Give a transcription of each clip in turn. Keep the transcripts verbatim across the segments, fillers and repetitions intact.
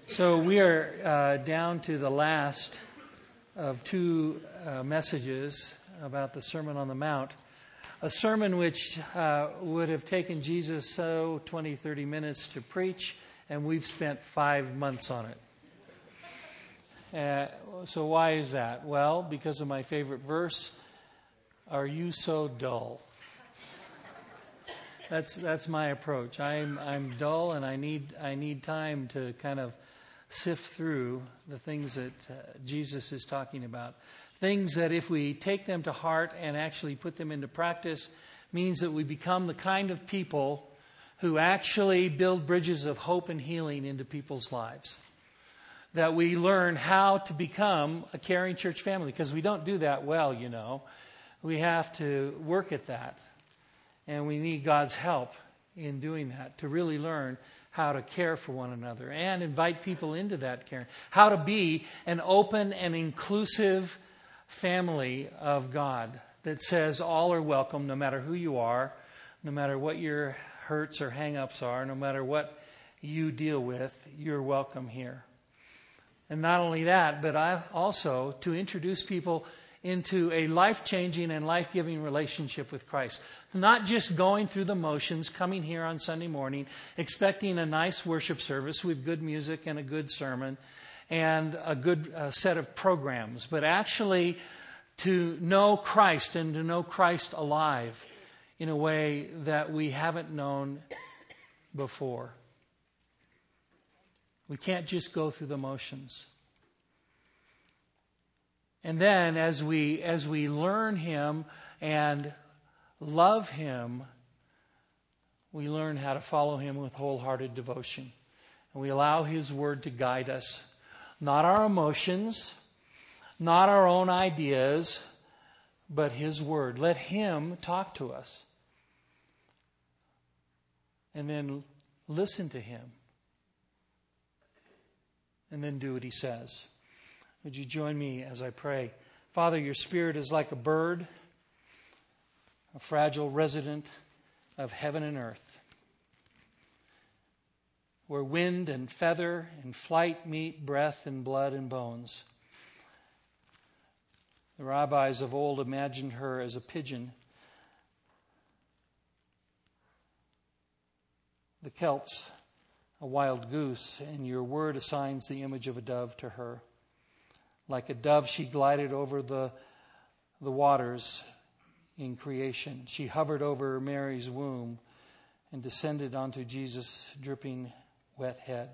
So we are uh, down to the last of two uh, messages about the Sermon on the Mount. A sermon which uh, would have taken Jesus so twenty, thirty minutes to preach, and we've spent five months on it. Uh, so why is that? Well, because of my favorite verse, "Are you so dull?" That's that's my approach. I'm I'm dull, and I need I need time to kind of sift through the things that uh, Jesus is talking about. Things that if we take them to heart and actually put them into practice, means that we become the kind of people who actually build bridges of hope and healing into people's lives. That we learn how to become a caring church family, because we don't do that well, you know. We have to work at that. And we need God's help in doing that, to really learn how to care for one another and invite people into that care. How to be an open and inclusive family of God that says all are welcome, no matter who you are, no matter what your hurts or hang-ups are, no matter what you deal with, you're welcome here. And not only that, but I also to introduce people into a life-changing and life-giving relationship with Christ. Not just going through the motions, coming here on Sunday morning, expecting a nice worship service with good music and a good sermon and a good uh, set of programs, but actually to know Christ and to know Christ alive in a way that we haven't known before. We can't just go through the motions. And then as we as we learn Him and love Him, we learn how to follow Him with wholehearted devotion. And we allow His Word to guide us. Not our emotions, not our own ideas, but His Word. Let Him talk to us. And then listen to Him. And then do what He says. Would you join me as I pray? Father, your Spirit is like a bird, a fragile resident of heaven and earth, where wind and feather and flight meet, breath and blood and bones. The rabbis of old imagined her as a pigeon. The Celts, a wild goose, and your word assigns the image of a dove to her. Like a dove, she glided over the, the waters in creation. She hovered over Mary's womb and descended onto Jesus' dripping wet head.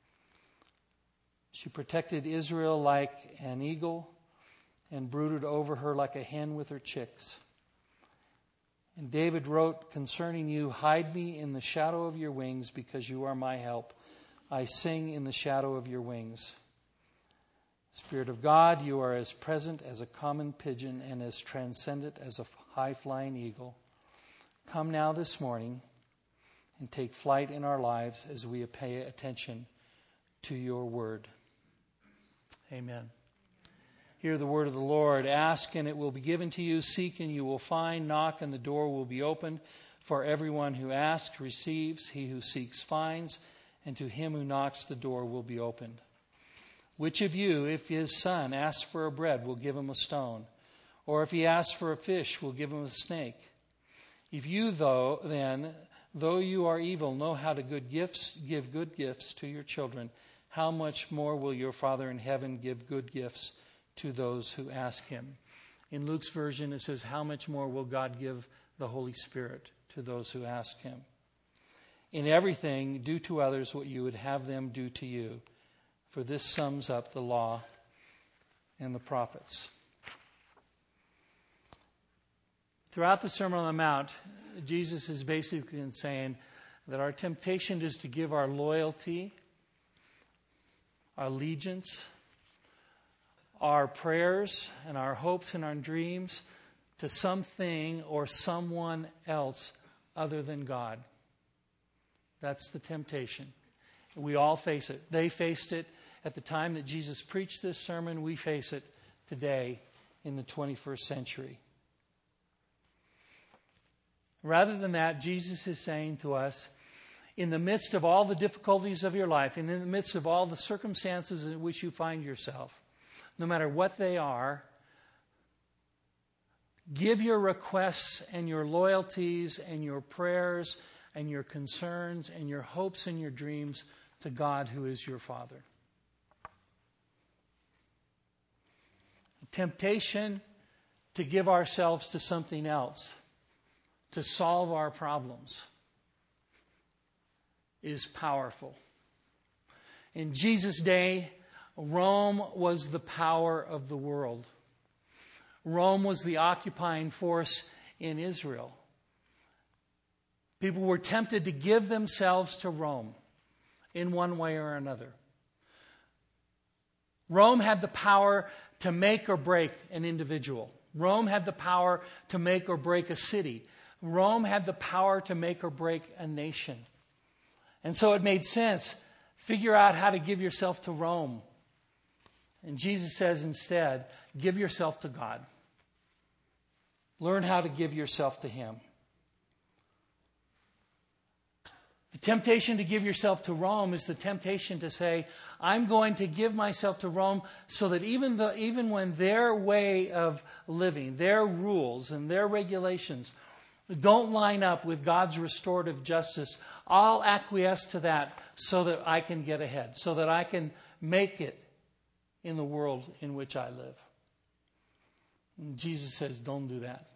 She protected Israel like an eagle and brooded over her like a hen with her chicks. And David wrote concerning you, "Hide me in the shadow of your wings, because you are my help. I sing in the shadow of your wings." Spirit of God, you are as present as a common pigeon and as transcendent as a high-flying eagle. Come now this morning and take flight in our lives as we pay attention to your word. Amen. Hear the word of the Lord. Ask and it will be given to you. Seek and you will find. Knock and the door will be opened. For everyone who asks receives. He who seeks finds. And to him who knocks the door will be opened. Which of you, if his son asks for a bread, will give him a stone? Or if he asks for a fish, will give him a snake? If you, though, then, though you are evil, know how to good gifts, give good gifts to your children, how much more will your Father in heaven give good gifts to those who ask him? In Luke's version, it says, how much more will God give the Holy Spirit to those who ask him? In everything, do to others what you would have them do to you. For this sums up the law and the prophets. Throughout the Sermon on the Mount, Jesus is basically saying that our temptation is to give our loyalty, our allegiance, our prayers and our hopes and our dreams to something or someone else other than God. That's the temptation. We all face it. They faced it at the time that Jesus preached this sermon. We face it today in the twenty-first century. Rather than that, Jesus is saying to us, in the midst of all the difficulties of your life, and in the midst of all the circumstances in which you find yourself, no matter what they are, give your requests and your loyalties and your prayers and your concerns and your hopes and your dreams to God, who is your Father. Temptation to give ourselves to something else to solve our problems is powerful. In Jesus' day, Rome was the power of the world. Rome was the occupying force in Israel. People were tempted to give themselves to Rome in one way or another. Rome had the power to make or break an individual. Rome had the power to make or break a city. Rome had the power to make or break a nation. And so it made sense. Figure out how to give yourself to Rome. And Jesus says instead, give yourself to God. Learn how to give yourself to Him. The temptation to give yourself to Rome is the temptation to say, I'm going to give myself to Rome so that even the, even when their way of living, their rules and their regulations don't line up with God's restorative justice, I'll acquiesce to that so that I can get ahead, so that I can make it in the world in which I live. And Jesus says, don't do that.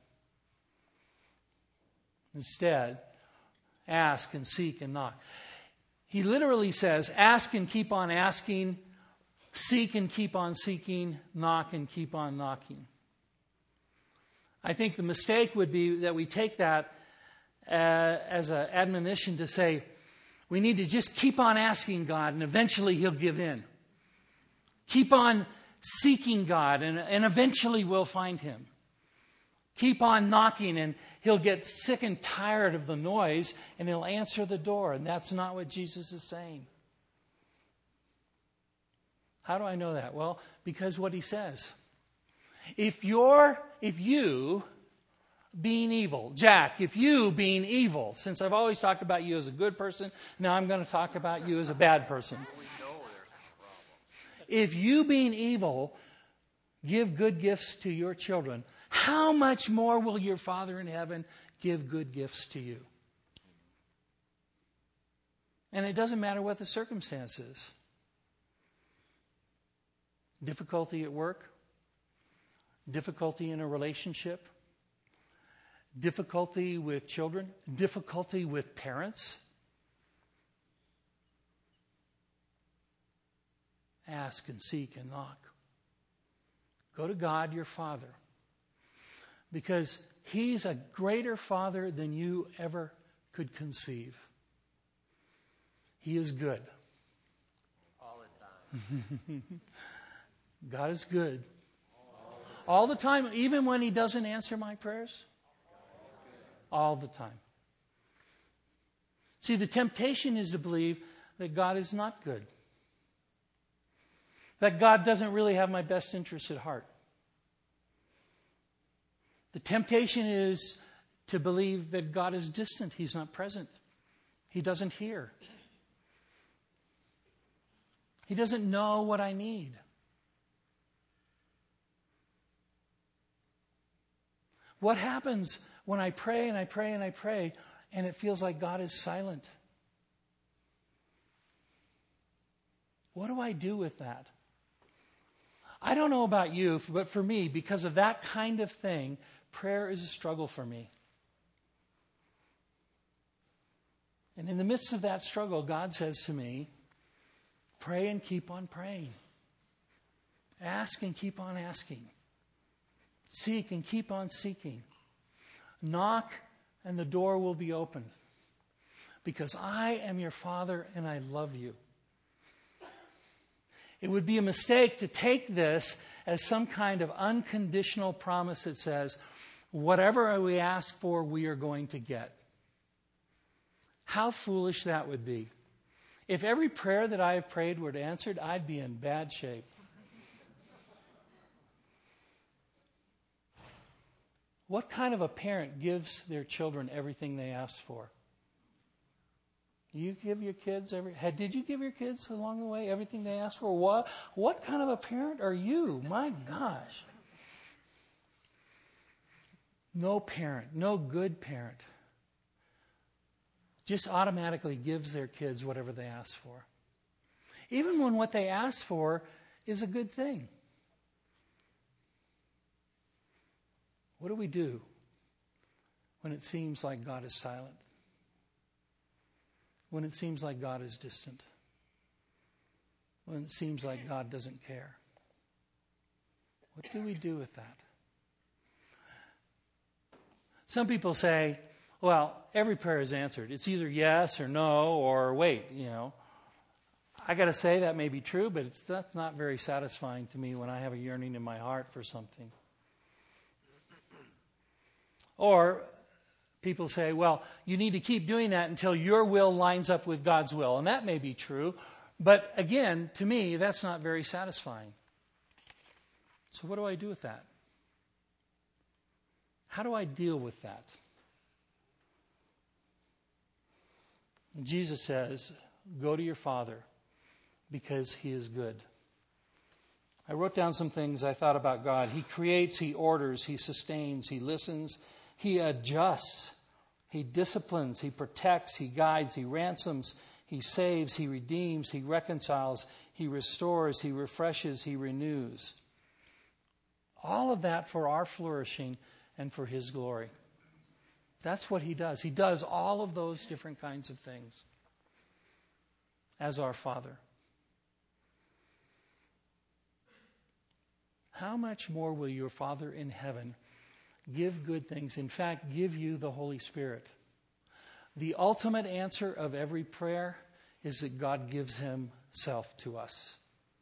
Instead, ask and seek and knock. He literally says, ask and keep on asking, seek and keep on seeking, knock and keep on knocking. I think the mistake would be that we take that uh, as an admonition to say, we need to just keep on asking God and eventually He'll give in. Keep on seeking God and, and eventually we'll find Him. Keep on knocking and He'll get sick and tired of the noise and He'll answer the door. And that's not what Jesus is saying. How do I know that? Well, because what He says. If you're, if you being evil, Jack, if you being evil, since I've always talked about you as a good person, now I'm going to talk about you as a bad person. If you being evil give good gifts to your children, how much more will your Father in heaven give good gifts to you? And it doesn't matter what the circumstance is. Difficulty at work, difficulty in a relationship, difficulty with children, difficulty with parents. Ask and seek and knock. Go to God, your Father. Because He's a greater Father than you ever could conceive. He is good. All the time. God is good. All the time, even when He doesn't answer my prayers? All the time. See, the temptation is to believe that God is not good. That God doesn't really have my best interests at heart. The temptation is to believe that God is distant. He's not present. He doesn't hear. He doesn't know what I need. What happens when I pray and I pray and I pray and it feels like God is silent? What do I do with that? I don't know about you, but for me, because of that kind of thing, prayer is a struggle for me. And in the midst of that struggle, God says to me, pray and keep on praying. Ask and keep on asking. Seek and keep on seeking. Knock and the door will be opened. Because I am your Father and I love you. It would be a mistake to take this as some kind of unconditional promise that says, whatever we ask for, we are going to get. How foolish that would be. If every prayer that I have prayed were answered, I'd be in bad shape. What kind of a parent gives their children everything they ask for? You give your kids every, had, did you give your kids along the way everything they asked for? What, what kind of a parent are you? My gosh. No parent, no good parent just automatically gives their kids whatever they ask for. Even when what they ask for is a good thing. What do we do when it seems like God is silent? When it seems like God is distant? When it seems like God doesn't care? What do we do with that? Some people say, well, every prayer is answered. It's either yes or no or wait, you know. I got to say that may be true, but it's, that's not very satisfying to me when I have a yearning in my heart for something. Or people say, well, you need to keep doing that until your will lines up with God's will. And that may be true. But again, to me, that's not very satisfying. So what do I do with that? How do I deal with that? Jesus says, go to your Father because He is good. I wrote down some things I thought about God. He creates, He orders, He sustains, He listens, He adjusts, He disciplines, He protects, He guides, He ransoms, He saves, He redeems, He reconciles, He restores, He refreshes, He renews. All of that for our flourishing and for His glory. That's what He does. He does all of those different kinds of things as our Father. How much more will your Father in heaven give good things, in fact, give you the Holy Spirit? The ultimate answer of every prayer is that God gives Himself to us.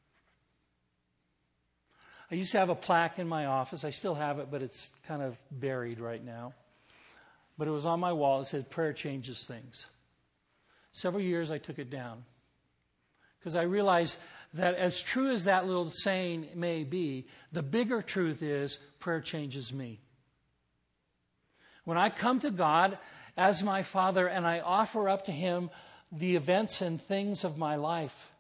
I used to have a plaque in my office. I still have it, but it's kind of buried right now. But it was on my wall. It said, prayer changes things. Several years I took it down because I realized that as true as that little saying may be, the bigger truth is prayer changes me. When I come to God as my Father and I offer up to Him the events and things of my life,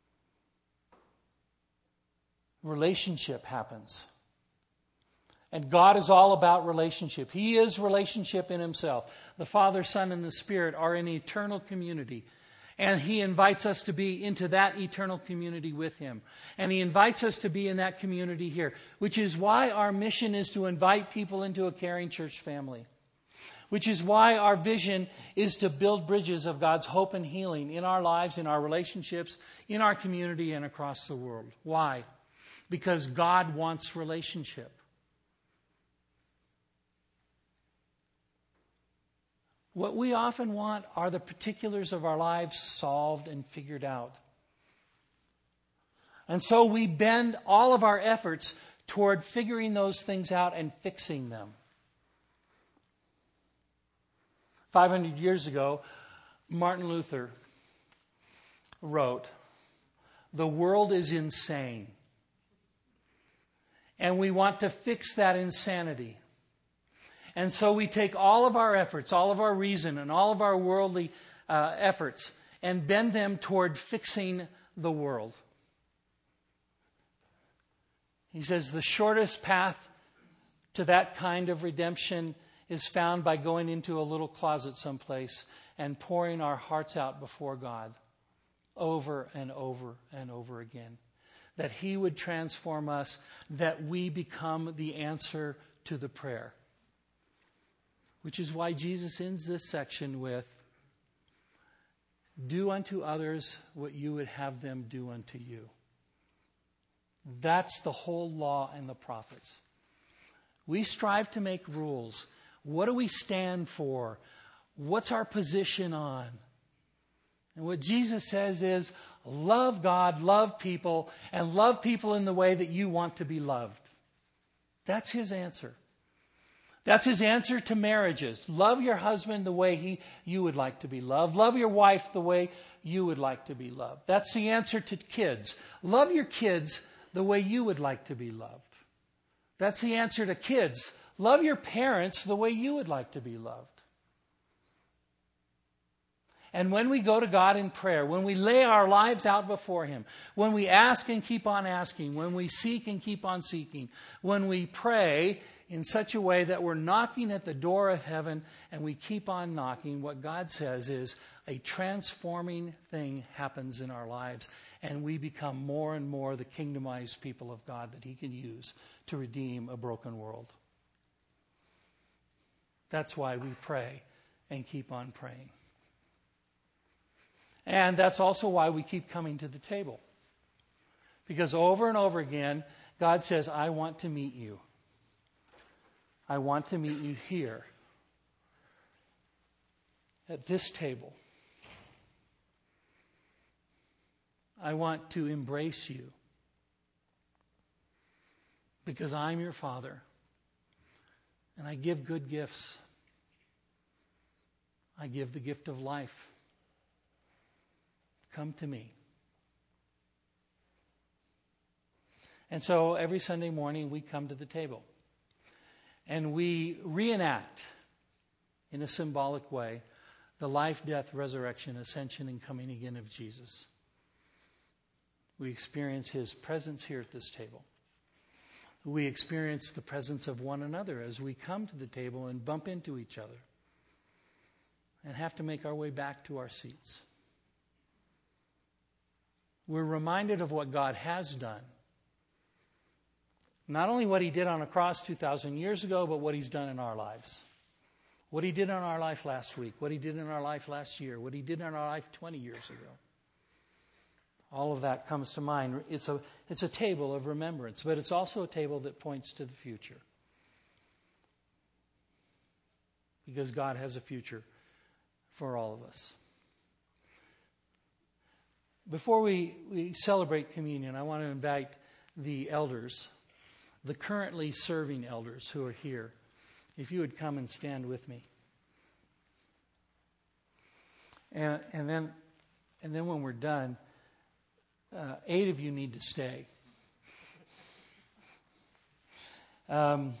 relationship happens. And God is all about relationship. He is relationship in Himself. The Father, Son, and the Spirit are in eternal community. And He invites us to be into that eternal community with Him. And He invites us to be in that community here, which is why our mission is to invite people into a caring church family. Which is why our vision is to build bridges of God's hope and healing in our lives, in our relationships, in our community, and across the world. Why? Because God wants relationship. What we often want are the particulars of our lives solved and figured out. And so we bend all of our efforts toward figuring those things out and fixing them. five hundred years ago, Martin Luther wrote, "The world is insane. And we want to fix that insanity. And so we take all of our efforts, all of our reason, and all of our worldly uh, efforts and bend them toward fixing the world." He says the shortest path to that kind of redemption is found by going into a little closet someplace and pouring our hearts out before God over and over and over again. That He would transform us, that we become the answer to the prayer. Which is why Jesus ends this section with, "Do unto others what you would have them do unto you." That's the whole law and the prophets. We strive to make rules. What do we stand for? What's our position on? And what Jesus says is, love God, love people, and love people in the way that you want to be loved. That's His answer. That's His answer to marriages. Love your husband the way he, you would like to be loved. Love your wife the way you would like to be loved. That's the answer to kids. Love your kids the way you would like to be loved. That's the answer to kids. Love your parents the way you would like to be loved. And when we go to God in prayer, when we lay our lives out before Him, when we ask and keep on asking, when we seek and keep on seeking, when we pray in such a way that we're knocking at the door of heaven and we keep on knocking, what God says is a transforming thing happens in our lives, and we become more and more the kingdomized people of God that He can use to redeem a broken world. That's why we pray and keep on praying. And that's also why we keep coming to the table. Because over and over again, God says, I want to meet you. I want to meet you here, at this table. I want to embrace you because I'm your Father, and I give good gifts. I give the gift of life. Come to me. And so every Sunday morning we come to the table and we reenact in a symbolic way the life, death, resurrection, ascension, and coming again of Jesus. We experience His presence here at this table. We experience the presence of one another as we come to the table and bump into each other and have to make our way back to our seats. We're reminded of what God has done. Not only what He did on a cross two thousand years ago, but what He's done in our lives. What He did in our life last week, what He did in our life last year, what He did in our life twenty years ago. All of that comes to mind. It's a, it's a table of remembrance, but it's also a table that points to the future. Because God has a future for all of us. Before we, we celebrate communion, I want to invite the elders, the currently serving elders who are here, if you would come and stand with me. And, and then, and then when we're done, uh, eight of you need to stay. Um,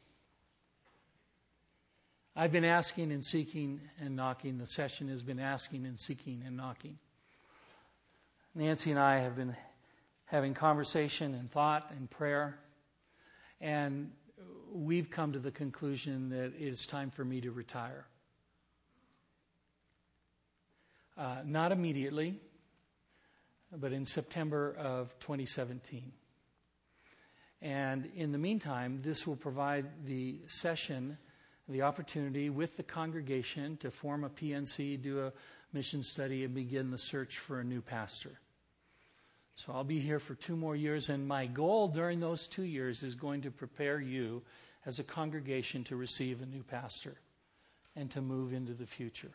I've been asking and seeking and knocking. The session has been asking and seeking and knocking. Nancy and I have been having conversation and thought and prayer, and we've come to the conclusion that it is time for me to retire. Uh, not immediately, but in September of twenty seventeen. And in the meantime, this will provide the session, the opportunity with the congregation to form a P N C, do a mission study, and begin the search for a new pastor. So I'll be here for two more years, and my goal during those two years is going to prepare you as a congregation to receive a new pastor and to move into the future.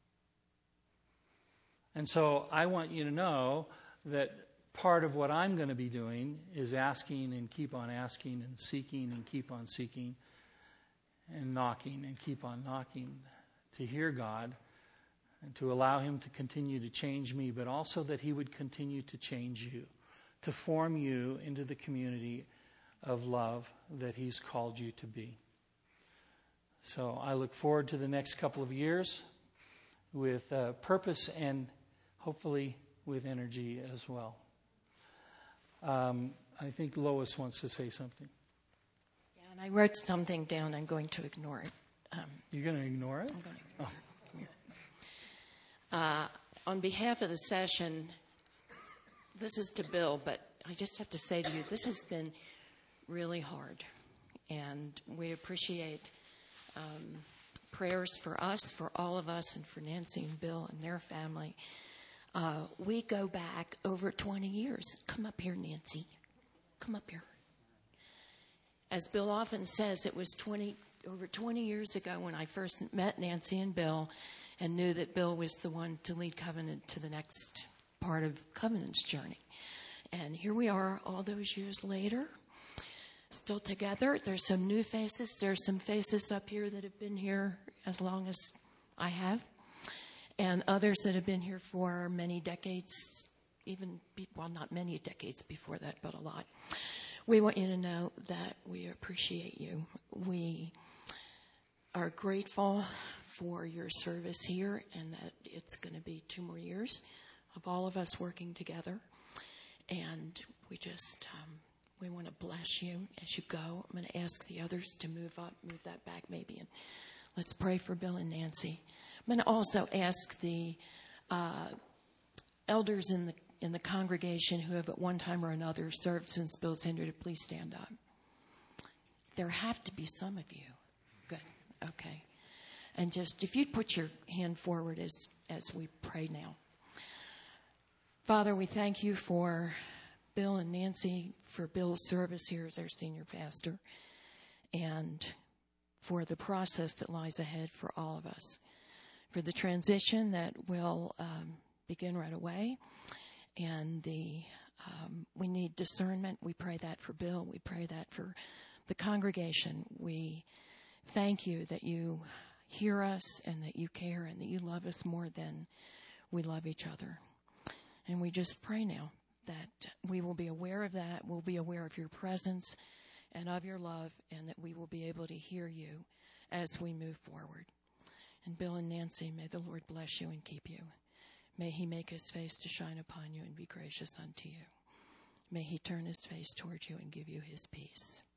And so I want you to know that part of what I'm going to be doing is asking and keep on asking and seeking and keep on seeking and knocking and keep on knocking to hear God and to allow Him to continue to change me, but also that He would continue to change you, to form you into the community of love that He's called you to be. So I look forward to the next couple of years with uh, purpose and hopefully with energy as well. Um, I think Lois wants to say something. Yeah, and I wrote something down. I'm going to ignore it. Um, You're going to ignore it? I'm going to ignore it. Uh, on behalf of the session, this is to Bill, but I just have to say to you, this has been really hard. And we appreciate um, prayers for us, for all of us, and for Nancy and Bill and their family. Uh, we go back over twenty years. Come up here, Nancy. Come up here. As Bill often says, it was twenty over twenty years ago when I first met Nancy and Bill and knew that Bill was the one to lead Covenant to the next part of Covenant's journey. And here we are all those years later, still together. There's some new faces. There's some faces up here that have been here as long as I have, and others that have been here for many decades, even, well, not many decades before that, but a lot. We want you to know that we appreciate you. We are grateful for your service here, and that it's going to be two more years of all of us working together. And we just, um, we want to bless you as you go. I'm going to ask the others to move up, move that back maybe, and let's pray for Bill and Nancy. I'm going to also ask the uh, elders in the in the congregation who have at one time or another served since Bill's hindered to please stand up. There have to be some of you. Good. Okay. And just, if you'd put your hand forward as, as we pray now. Father, we thank you for Bill and Nancy, for Bill's service here as our senior pastor, and for the process that lies ahead for all of us, for the transition that will um, begin right away. And the um, we need discernment. We pray that for Bill. We pray that for the congregation. We thank you that you hear us and that you care and that you love us more than we love each other. And we just pray now that we will be aware of that. We'll be aware of your presence and of your love, and that we will be able to hear you as we move forward. And Bill and Nancy, may the Lord bless you and keep you. May he make his face to shine upon you and be gracious unto you. May he turn his face toward you and give you his peace.